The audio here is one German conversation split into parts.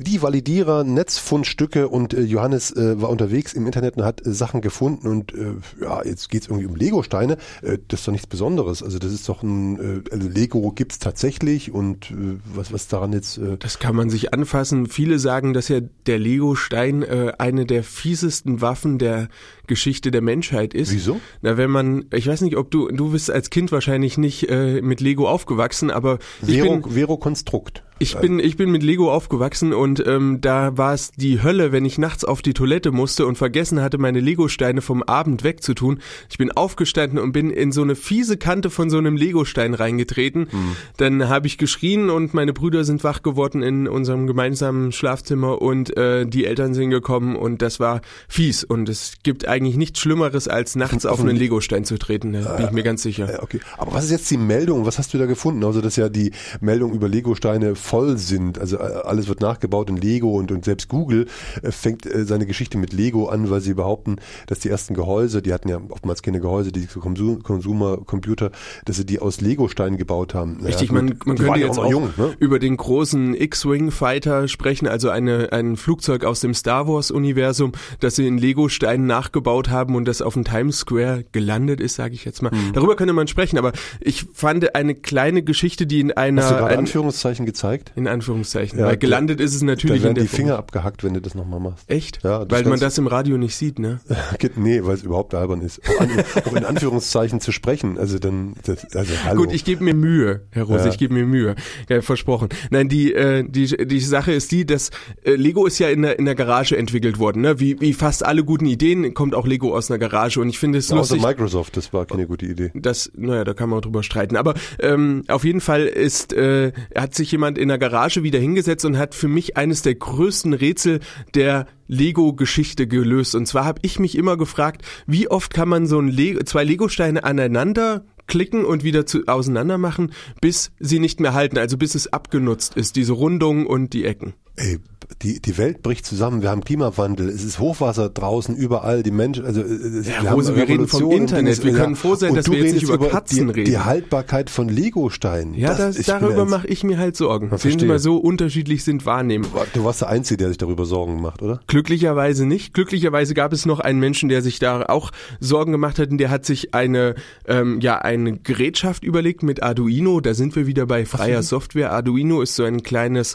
die Validierer, Netzfundstücke und Johannes war unterwegs im Internet und hat Sachen gefunden und jetzt geht's irgendwie um Lego-Steine. Das ist doch nichts Besonderes. Also das ist doch also Lego gibt's tatsächlich und was daran jetzt... Das kann man sich anfassen. Viele sagen, dass ja der Lego-Stein eine der fiesesten Waffen der Geschichte der Menschheit ist. Wieso? Na, ich weiß nicht, ob du bist als Kind wahrscheinlich nicht mit Lego aufgewachsen, aber Vero Konstrukt. Ich bin mit Lego aufgewachsen und da war es die Hölle, wenn ich nachts auf die Toilette musste und vergessen hatte, meine Lego-Steine vom Abend wegzutun. Ich bin aufgestanden und bin in so eine fiese Kante von so einem Lego-Stein reingetreten. Dann habe ich geschrien und meine Brüder sind wach geworden in unserem gemeinsamen Schlafzimmer und die Eltern sind gekommen und das war fies. Und es gibt eigentlich nichts Schlimmeres, als nachts auf einen Lego-Stein zu treten. Da bin ich mir ganz sicher. Okay. Aber was ist jetzt die Meldung? Was hast du da gefunden? Also, dass ja die Meldung über Lego-Steine voll sind. Also alles wird nachgebaut in Lego und selbst Google fängt seine Geschichte mit Lego an, weil sie behaupten, dass die ersten Gehäuse, die hatten ja oftmals keine Gehäuse, die Consumer-Computer, dass sie die aus Lego-Steinen gebaut haben. Richtig, man könnte jetzt auch über den großen X-Wing-Fighter sprechen, also ein Flugzeug aus dem Star Wars-Universum, das sie in Lego-Steinen nachgebaut haben und das auf dem Times Square gelandet ist, sage ich jetzt mal. Darüber könnte man sprechen, aber ich fand eine kleine Geschichte, die in einer... Hast du gerade Anführungszeichen gezeigt? In Anführungszeichen, weil gelandet ist es natürlich. Da werden die Finger abgehackt, wenn du das nochmal machst. Echt? Ja, weil man das im Radio nicht sieht, ne? Nee, weil es überhaupt albern ist. Auch in Anführungszeichen zu sprechen, also dann, hallo. Gut, ich gebe mir Mühe, Herr Rose, ich gebe mir Mühe, ja, versprochen. Nein, die Sache ist die, dass Lego ist ja in der Garage entwickelt worden, ne? Wie fast alle guten Ideen kommt auch Lego aus einer Garage und ich finde es lustig. Außer Microsoft, das war keine gute Idee. Da kann man auch drüber streiten, aber auf jeden Fall hat sich jemand in der Garage wieder hingesetzt und hat für mich eines der größten Rätsel der Lego-Geschichte gelöst. Und zwar habe ich mich immer gefragt, wie oft kann man so zwei Lego-Steine aneinander klicken und wieder auseinander machen, bis sie nicht mehr halten, also bis es abgenutzt ist, diese Rundungen und die Ecken. Ey, die Welt bricht zusammen, wir haben Klimawandel, es ist Hochwasser draußen, überall, die Menschen, also wir reden vom Internet, wir können froh sein, dass wir jetzt nicht über Katzen reden. Die Haltbarkeit von Lego-Steinen. Ja, darüber mache ich mir halt Sorgen. Sehen Sie mal, so unterschiedlich sind Wahrnehmen. Du warst der Einzige, der sich darüber Sorgen macht, oder? Glücklicherweise nicht. Glücklicherweise gab es noch einen Menschen, der sich da auch Sorgen gemacht hat und der hat sich eine Gerätschaft überlegt mit Arduino, da sind wir wieder bei freier Software. Arduino ist so ein kleines,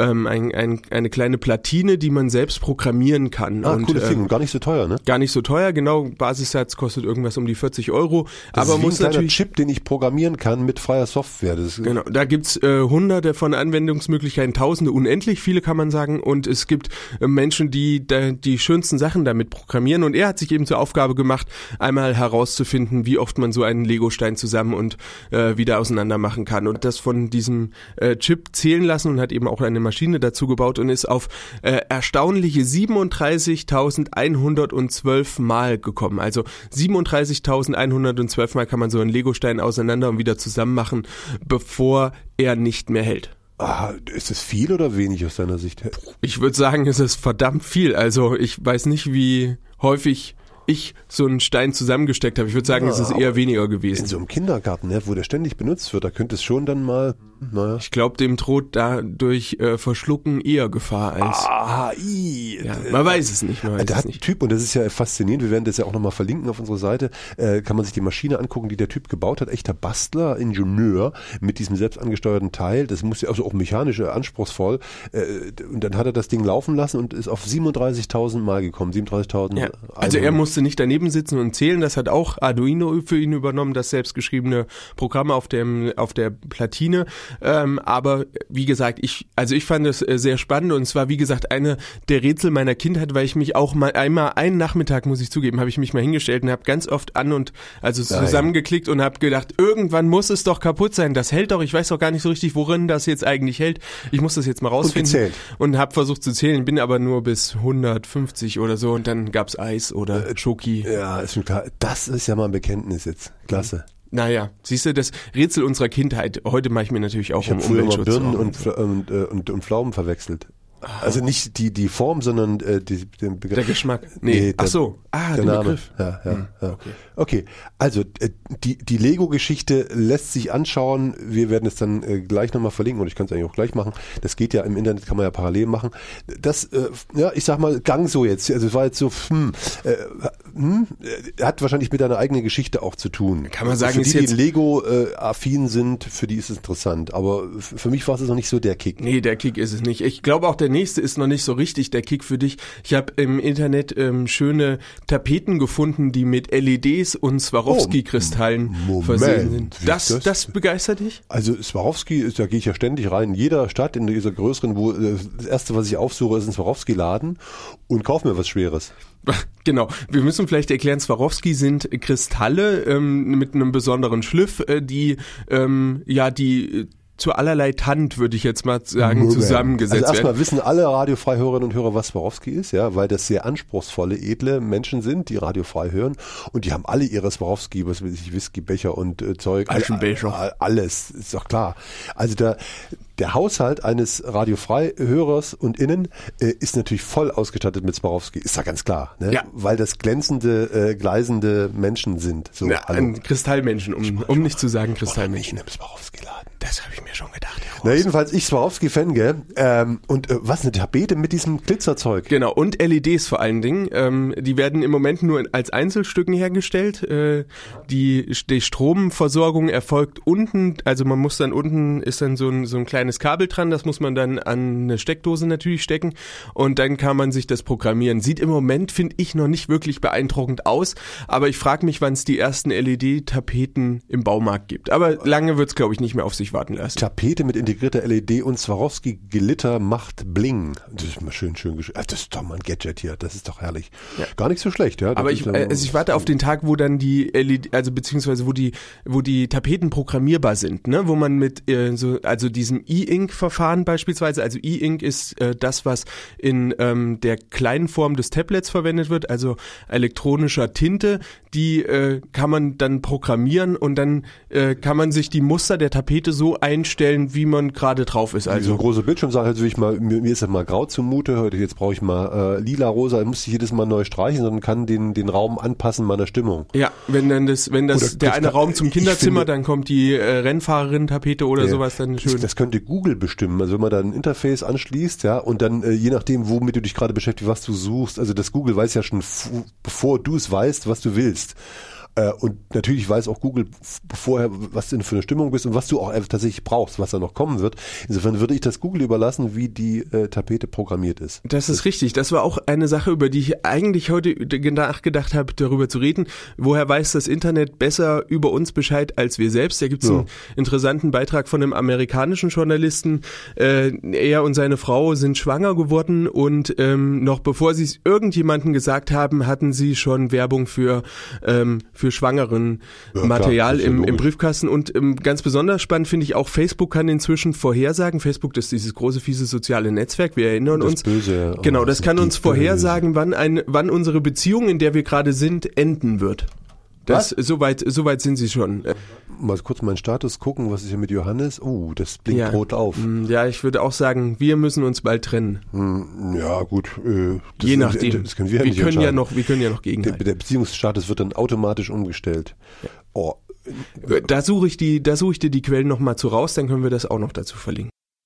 eine kleine Platine, die man selbst programmieren kann. Cooles Ding und gar nicht so teuer, ne? Gar nicht so teuer, genau. Basissatz kostet irgendwas um die 40 €. Das aber ist muss ein kleiner natürlich Chip, den ich programmieren kann mit freier Software. Genau, da gibt's hunderte von Anwendungsmöglichkeiten, tausende, unendlich viele kann man sagen. Und es gibt Menschen, die die schönsten Sachen damit programmieren. Und er hat sich eben zur Aufgabe gemacht, einmal herauszufinden, wie oft man so einen Lego-Stein zusammen und wieder auseinander machen kann. Und das von diesem Chip zählen lassen und hat eben auch eine Maschine dazu gebaut und ist auf erstaunliche 37.112 Mal gekommen. Also 37.112 Mal kann man so einen Lego-Stein auseinander und wieder zusammen machen, bevor er nicht mehr hält. Ist es viel oder wenig aus deiner Sicht? Ich würde sagen, es ist verdammt viel. Also ich weiß nicht, wie häufig ich so einen Stein zusammengesteckt habe. Ich würde sagen, es ist eher weniger gewesen. In so einem Kindergarten, ne, wo der ständig benutzt wird, da könnte es schon dann mal, naja. Ich glaube, dem droht dadurch Verschlucken eher Gefahr als... man weiß es nicht. Der hat einen Typ, und das ist ja faszinierend, wir werden das ja auch nochmal verlinken auf unserer Seite, kann man sich die Maschine angucken, die der Typ gebaut hat, echter Bastler, Ingenieur, mit diesem selbst angesteuerten Teil, das muss ja also auch mechanisch anspruchsvoll, und dann hat er das Ding laufen lassen und ist auf 37.000 Mal gekommen, 37.000. Ja, also er musste nicht daneben sitzen und zählen, das hat auch Arduino für ihn übernommen, das selbstgeschriebene Programm auf der Platine, aber wie gesagt, ich fand es sehr spannend und es war wie gesagt eine der Rätsel meiner Kindheit, weil ich mich auch mal einmal einen Nachmittag, muss ich zugeben, habe ich mich mal hingestellt und habe ganz oft zusammengeklickt und habe gedacht, irgendwann muss es doch kaputt sein, das hält doch, ich weiß doch gar nicht so richtig, worin das jetzt eigentlich hält, ich muss das jetzt mal rausfinden und habe versucht zu zählen, bin aber nur bis 150 oder so und dann gab's Eis oder Schoki. Ja, ist schon klar. Das ist ja mal ein Bekenntnis jetzt. Klasse. Naja, siehst du, das Rätsel unserer Kindheit. Heute mache ich mir natürlich auch um Umweltschutz. Ich habe früher mal Birnen und Pflaumen verwechselt. Also nicht die Form, sondern den Begriff. Der Geschmack. Nee, ach so. Der den Name. Begriff. Ja. Okay, also die Lego-Geschichte lässt sich anschauen. Wir werden es dann gleich nochmal verlinken und ich kann es eigentlich auch gleich machen. Das geht ja im Internet, kann man ja parallel machen. Das, ich sag mal, gang so jetzt. Also es war jetzt so, hat wahrscheinlich mit deiner eigenen Geschichte auch zu tun. Kann man sagen, für ist die jetzt Lego-affin sind, für die ist es interessant. Aber für mich war es noch nicht so der Kick. Nee, der Kick ist es nicht. Ich glaube auch, der nächste ist noch nicht so richtig der Kick für dich. Ich habe im Internet schöne Tapeten gefunden, die mit LEDs und Swarovski-Kristallen versehen sind. Das begeistert dich? Also Swarovski, da gehe ich ja ständig rein. In jeder Stadt, in dieser größeren, wo das erste, was ich aufsuche, ist ein Swarovski-Laden und kaufe mir was Schweres. Genau. Wir müssen vielleicht erklären, Swarovski sind Kristalle mit einem besonderen Schliff, die zu allerlei Tand, würde ich jetzt mal sagen, zusammengesetzt werden. Also erstmal wissen alle Radiofreihörerinnen und Hörer, was Swarovski ist, ja, weil das sehr anspruchsvolle, edle Menschen sind, die radiofrei hören und die haben alle ihre Swarovski, was weiß ich, Whiskybecher und Zeug. Aschenbecher. Alles, ist doch klar. Also der Haushalt eines Radiofreihörers und Innen ist natürlich voll ausgestattet mit Swarovski, ist ja ganz klar, ne? Ja. Weil das glänzende, gleisende Menschen sind. So, ja, Kristallmenschen, um nicht zu sagen Kristallmenschen. Ich in einem Swarovski-Laden. Das habe ich mir schon gedacht. Na jedenfalls, ich Swarovski-Fan, gell? Was, eine Tapete mit diesem Glitzerzeug? Genau, und LEDs vor allen Dingen. Die werden im Moment nur als Einzelstücken hergestellt. Die Stromversorgung erfolgt unten, also man muss dann unten, ist dann so ein kleines Kabel dran, das muss man dann an eine Steckdose natürlich stecken und dann kann man sich das programmieren. Sieht im Moment, finde ich, noch nicht wirklich beeindruckend aus, aber ich frage mich, wann es die ersten LED-Tapeten im Baumarkt gibt. Aber lange wird es, glaube ich, nicht mehr auf sich warten lassen. Tapete mit integrierter LED und Swarovski Glitter macht Bling. Das ist mal schön geschrieben. Das ist doch mal ein Gadget hier. Das ist doch herrlich. Ja. Gar nicht so schlecht, ja. Aber ich warte auf den Tag, wo dann die LED, also beziehungsweise wo die Tapeten programmierbar sind, ne, wo man mit also diesem E-Ink-Verfahren beispielsweise, also E-Ink ist das, was in der kleinen Form des Tablets verwendet wird, also elektronischer Tinte, die kann man dann programmieren und dann kann man sich die Muster der Tapete so einstellen, wie man gerade drauf ist. Also so ein großer Bildschirm sagt, also mir ist das mal grau zumute, heute jetzt brauche ich mal lila, rosa, dann muss ich jedes Mal neu streichen, sondern kann den Raum anpassen meiner Stimmung. Ja, wenn der eine Raum zum Kinderzimmer, dann kommt die Rennfahrerin-Tapete oder sowas, dann schön. Das könnte Google bestimmen, also wenn man da ein Interface anschließt, ja, und dann je nachdem, womit du dich gerade beschäftigst, was du suchst, also das Google weiß ja schon, bevor du es weißt, was du willst. Und natürlich weiß auch Google vorher, was du für eine Stimmung bist und was du auch tatsächlich brauchst, was da noch kommen wird. Insofern würde ich das Google überlassen, wie die Tapete programmiert ist. Das ist richtig. Das war auch eine Sache, über die ich eigentlich heute nachgedacht habe, darüber zu reden. Woher weiß das Internet besser über uns Bescheid als wir selbst? Da gibt es einen interessanten Beitrag von einem amerikanischen Journalisten. Er und seine Frau sind schwanger geworden und noch bevor sie es irgendjemandem gesagt haben, hatten sie schon Werbung für schwangeren Material im Briefkasten und ganz besonders spannend finde ich auch, Facebook kann inzwischen vorhersagen, Facebook, das ist dieses große, fiese soziale Netzwerk, wir erinnern uns. Böse, genau, das kann uns vorhersagen, wann unsere Beziehung, in der wir gerade sind, enden wird. Soweit sind sie schon. Mal kurz meinen Status gucken, was ist hier mit Johannes? Das blinkt rot auf. Ja, ich würde auch sagen, wir müssen uns bald trennen. Ja, gut. Je nachdem. Das können wir nicht entscheiden. Wir können ja noch gegenhalten. Der Beziehungsstatus wird dann automatisch umgestellt. Ja. Da suche ich dir die Quellen nochmal zu raus, dann können wir das auch noch dazu verlinken.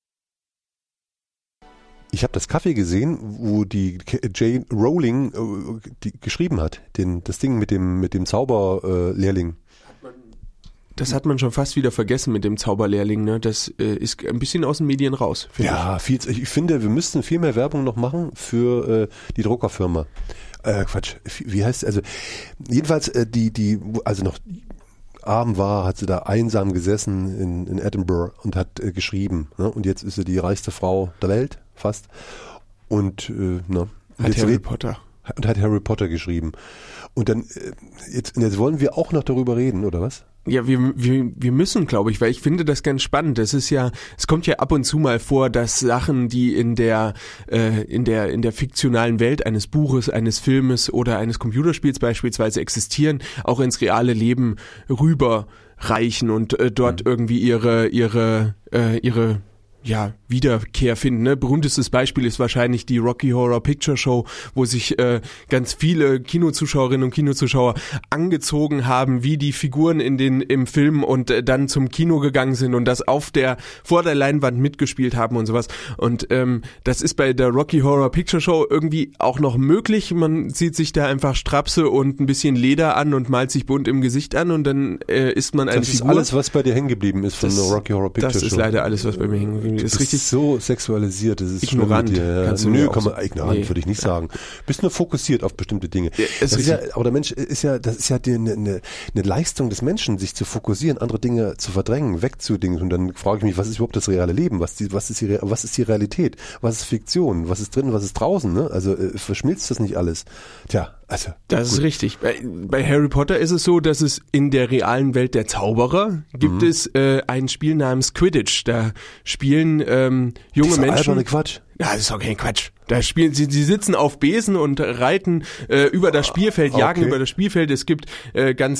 Ich habe das Cover gesehen, wo die J. Rowling die geschrieben hat, das Ding mit dem Zauberlehrling. Das hat man schon fast wieder vergessen mit dem Zauberlehrling, ne? Das ist ein bisschen aus den Medien raus. Ich finde, wir müssten viel mehr Werbung noch machen für die Druckerfirma. Wie heißt es? Also jedenfalls also noch arm war, hat sie da einsam gesessen in Edinburgh und hat geschrieben. Ne? Und jetzt ist sie die reichste Frau der Welt, fast. Und hat Harry Potter. Und hat Harry Potter geschrieben. Und dann jetzt wollen wir auch noch darüber reden, oder was? Ja, wir müssen, glaube ich, weil ich finde das ganz spannend. Es kommt ja ab und zu mal vor, dass Sachen, die in der fiktionalen Welt eines Buches, eines Filmes oder eines Computerspiels beispielsweise existieren, auch ins reale Leben rüberreichen und dort irgendwie ihre Wiederkehr finden. Ne? Berühmtestes Beispiel ist wahrscheinlich die Rocky Horror Picture Show, wo sich ganz viele Kinozuschauerinnen und Kinozuschauer angezogen haben, wie die Figuren im Film und dann zum Kino gegangen sind und das vor der Leinwand mitgespielt haben und sowas. Und das ist bei der Rocky Horror Picture Show irgendwie auch noch möglich. Man zieht sich da einfach Strapse und ein bisschen Leder an und malt sich bunt im Gesicht an und dann ist man eine Figur. Das ist alles, was bei dir hängen geblieben ist von der Rocky Horror Picture Show. Das ist leider alles, was bei mir hängen geblieben ist. Das ist richtig so sexualisiert, das ist ignorant. Ignorant würde ich nicht sagen. Bist nur fokussiert auf bestimmte Dinge. Aber der Mensch das ist ja eine Leistung des Menschen, sich zu fokussieren, andere Dinge zu verdrängen, wegzudingen. Und dann frage ich mich, was ist überhaupt das reale Leben? Was ist die Realität? Was ist Fiktion? Was ist drin? Was ist draußen? Ne? Also verschmilzt das nicht alles? Das ist richtig. Bei Harry Potter ist es so, dass es in der realen Welt der Zauberer gibt es ein Spiel namens Quidditch. Da spielen junge Menschen. Alberne Quatsch. Ja, das ist auch kein Quatsch. Da spielen sie sitzen auf Besen und reiten über das Spielfeld, jagen über das Spielfeld. Es gibt ganz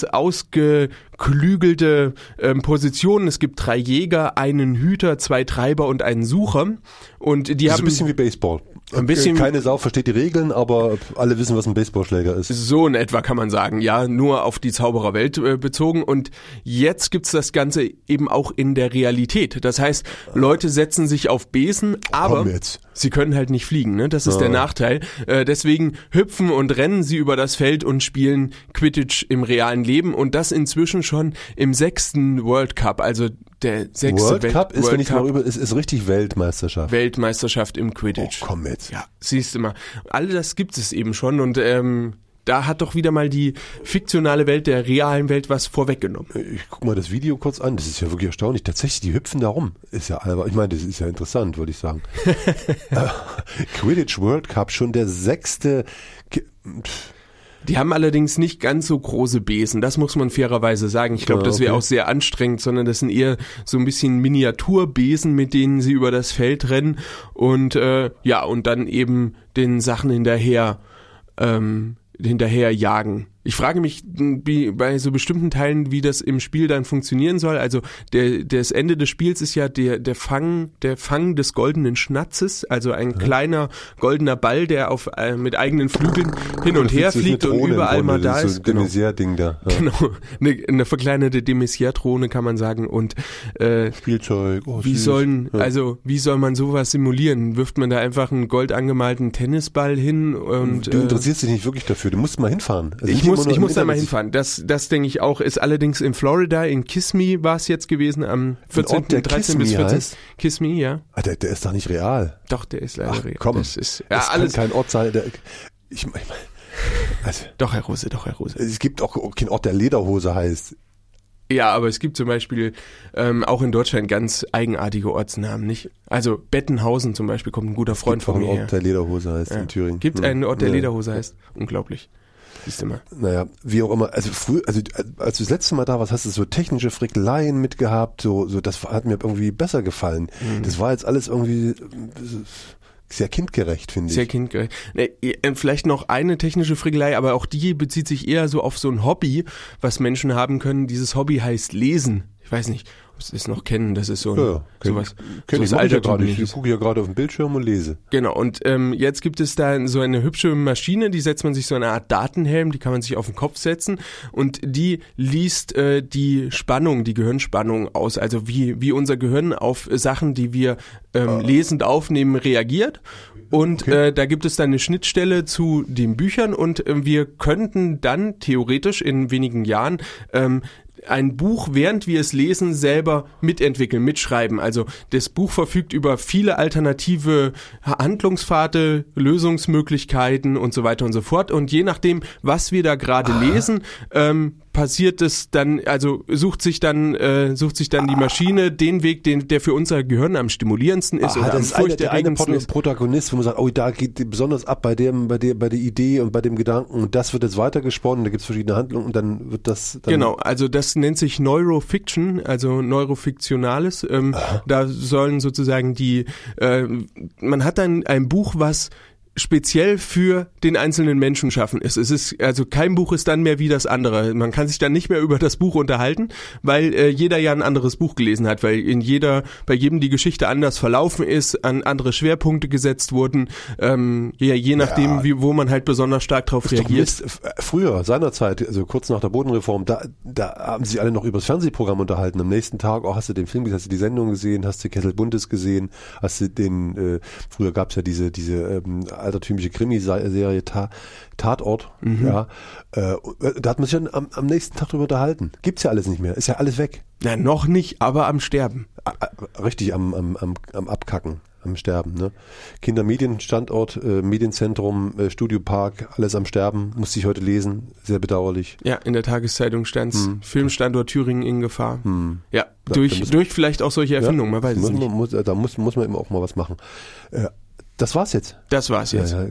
ausgeklügelte Positionen. Es gibt 3 Jäger, einen Hüter, 2 Treiber und einen Sucher. Und die haben ein bisschen wie Baseball. Keine Sau versteht die Regeln, aber alle wissen, was ein Baseballschläger ist. So in etwa kann man sagen, ja, nur auf die Zaubererwelt bezogen. Und jetzt gibt's das Ganze eben auch in der Realität. Das heißt, Leute setzen sich auf Besen, aber sie können halt nicht fliegen. Ne? Das ist der Nachteil. Deswegen hüpfen und rennen sie über das Feld und spielen Quidditch im realen Leben. Und das inzwischen schon im 6. World Cup, also der 6. World Cup ist, wenn ich mal rüber, ist richtig Weltmeisterschaft. Weltmeisterschaft im Quidditch. Oh, komm jetzt. Ja, siehst du mal. All das gibt es eben schon und da hat doch wieder mal die fiktionale Welt der realen Welt was vorweggenommen. Ich guck mal das Video kurz an, das ist ja wirklich erstaunlich. Tatsächlich, die hüpfen da rum. Ist ja albern. Ich meine, das ist ja interessant, würde ich sagen. Quidditch World Cup, schon der 6. Die haben allerdings nicht ganz so große Besen, das muss man fairerweise sagen. Ich glaube, das wäre auch sehr anstrengend, sondern das sind eher so ein bisschen Miniaturbesen, mit denen sie über das Feld rennen und und dann eben den Sachen hinterher jagen. Ich frage mich bei so bestimmten Teilen, wie das im Spiel dann funktionieren soll. Also das Ende des Spiels ist ja der Fang des goldenen Schnatzes, also ein kleiner goldener Ball, der mit eigenen Flügeln hin und her fliegt und überall mal da ist. So ein Demisier-Ding da. Ja. Genau, eine verkleinerte Demisier-Drohne kann man sagen. Und Spielzeug. wie soll man sowas simulieren? Wirft man da einfach einen gold angemalten Tennisball hin? Und du interessierst dich nicht wirklich dafür. Du musst mal hinfahren. Also ich muss da mal hinfahren. Das denke ich auch, ist allerdings in Florida, in Kissimmee war es jetzt gewesen, am 14. 13. bis 14. Kissimmee, ja. Der ist doch nicht real. Doch, der ist leider real. Komm, das kann kein Ort sein, Doch, Herr Rose. Es gibt auch keinen Ort, der Lederhose heißt. Ja, aber es gibt zum Beispiel auch in Deutschland ganz eigenartige Ortsnamen, nicht? Also Bettenhausen zum Beispiel, kommt ein guter Freund von mir her. Ein Ort, der Lederhose heißt in Thüringen. Gibt einen Ort, der Lederhose heißt. Unglaublich. Siehst du mal. Naja, wie auch immer. Also als du das letzte Mal da warst, hast du so technische Frickeleien mitgehabt. So das hat mir irgendwie besser gefallen. Das war jetzt alles irgendwie sehr kindgerecht, finde ich. Sehr kindgerecht. Vielleicht noch eine technische Frickelei, aber auch die bezieht sich eher so auf so ein Hobby, was Menschen haben können. Dieses Hobby heißt Lesen. Ich weiß nicht, ob Sie es noch kennen. Das ist so sowas. Ich gucke ja gerade auf den Bildschirm und lese. Genau. Und jetzt gibt es da so eine hübsche Maschine, die setzt man sich so eine Art Datenhelm, die kann man sich auf den Kopf setzen und die liest die Gehirnspannung aus. Also wie unser Gehirn auf Sachen, die wir lesend aufnehmen, reagiert. Und da gibt es dann eine Schnittstelle zu den Büchern und wir könnten dann theoretisch in wenigen Jahren ein Buch, während wir es lesen, selber mitentwickeln, mitschreiben. Also das Buch verfügt über viele alternative Handlungspfade, Lösungsmöglichkeiten und so weiter und so fort. Und je nachdem, was wir da gerade lesen, passiert es dann, also sucht sich dann die Maschine den Weg, der für unser Gehirn am stimulierendsten ist oder am furchterregendsten ist. Protagonist, wo man sagt, da geht besonders ab bei der Idee und bei dem Gedanken und das wird jetzt weitergesponnen, da gibt es verschiedene Handlungen und dann wird das dann. Genau, also das nennt sich Neurofiction, also Neurofiktionales. Da sollen sozusagen man hat dann ein Buch, was speziell für den einzelnen Menschen schaffen ist. Es ist, also kein Buch ist dann mehr wie das andere. Man kann sich dann nicht mehr über das Buch unterhalten, weil jeder ja ein anderes Buch gelesen hat, weil bei jedem die Geschichte anders verlaufen ist, an andere Schwerpunkte gesetzt wurden, je nachdem, wo man halt besonders stark drauf reagiert. Früher, seinerzeit, also kurz nach der Bodenreform, da haben sich alle noch über das Fernsehprogramm unterhalten. Am nächsten Tag, hast du den Film gesehen, hast du die Sendung gesehen, hast du Kessel Buntes gesehen, hast du früher gab es ja diese altertümliche Krimiserie Tatort, da hat man sich dann am nächsten Tag drüber unterhalten. Gibt's ja alles nicht mehr, ist ja alles weg. Na, noch nicht, aber am Sterben. Richtig, am Abkacken, am Sterben, ne? Kindermedienstandort, Medienzentrum, Studiopark, alles am Sterben, musste ich heute lesen, sehr bedauerlich. Ja, in der Tageszeitung stand's, Filmstandort Thüringen in Gefahr. Ja, durch vielleicht auch solche Erfindungen, man weiß es nicht. Da muss man eben auch mal was machen. Das war's jetzt. Das war's jetzt. Ja.